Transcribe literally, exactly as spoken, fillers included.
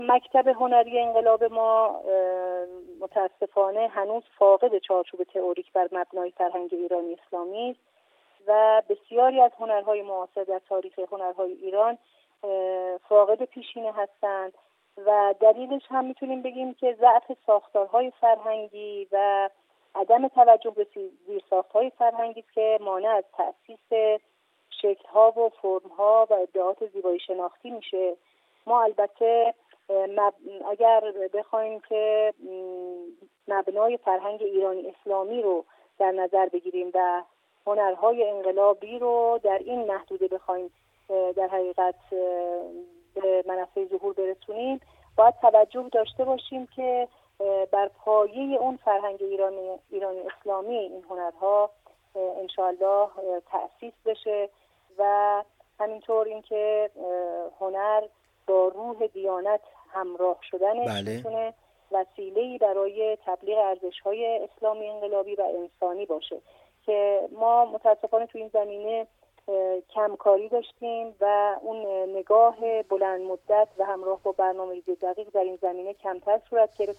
مکتب هنری انقلاب ما متاسفانه هنوز فاقد چارچوب تئوریک بر مبنای فرهنگ ایرانی اسلامی است و بسیاری از هنرهای معاصر در تاریخ هنرهای ایران فاقد پیشینه هستند و دلیلش هم میتونیم بگیم که ضعف ساختارهای فرهنگی و عدم توجه به زیرساختهای فرهنگی است که مانع از تأسیس شکل‌ها و فرم‌ها و ادعاءات زیبایی شناختی میشه. ما البته اگر بخوایم که مبنای فرهنگ ایرانی اسلامی رو در نظر بگیریم و هنرهای انقلابی رو در این محدوده بخوایم در حقیقت به منصه ظهور برسونیم، باید توجه داشته باشیم که بر پایه اون فرهنگ ایرانی ایرانی اسلامی این هنرها انشاءالله تأسیس بشه و همینطور اینکه هنر با روح دیانت همراه شدنش میتونه وسیله‌ای برای تبلیغ ارزش‌های اسلامی انقلابی و انسانی باشه که ما متاسفانه تو این زمینه کمکاری داشتیم و اون نگاه بلند مدت و همراه با برنامه‌ریزی دقیق در این زمینه کمتر صورت گرفت